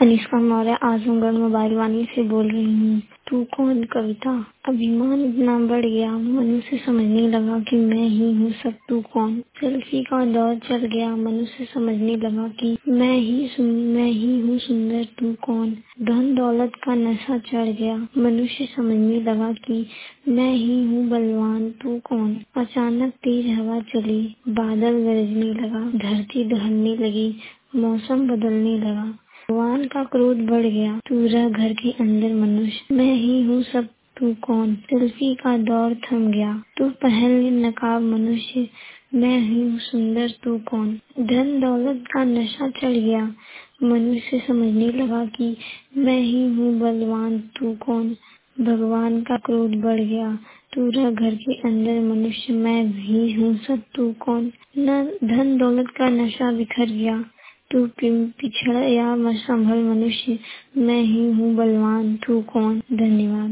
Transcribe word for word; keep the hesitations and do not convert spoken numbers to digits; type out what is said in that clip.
Kanishka Maurya Azamgarh mobile Vani से बोल रही हूँ। तू कौन कविता। अभिमान इतना बढ़ गया, मनुष्य समझने लगा कि मैं ही हूँ सब, तू कौन। सेल्फी का दौर चल गया, मनुष्य समझने लगा कि मैं ही सुन मैं ही हूँ सुंदर, तू कौन। धन दौलत का नशा चढ़ गया, मनुष्य समझने लगा कि मैं ही हूँ बलवान, तू कौन। अचानक तेज हवा चली, बादल गरजने लगा, धरती दहलने लगी, मौसम बदलने लगा। भगवान का क्रोध बढ़ गया, तू रह घर के अंदर मनुष्य, मैं ही हूँ सब, तू कौन। सेल्फी का दौर थम गया, तू पहन ले नकाब मनुष्य, मैं ही हूँ सुंदर, तू कौन। धन दौलत का नशा चढ़ गया, मनुष्य समझने लगा कि मैं ही हूँ बलवान, तू कौन। भगवान का क्रोध बढ़ गया, तू रह घर के अंदर मनुष्य, मैं ही हूँ सब, तू कौन। न धन दौलत का नशा बिखर गया, तू पिछड़ या संभल मनुष्य, मैं ही हूँ बलवान, तू कौन। धन्यवाद।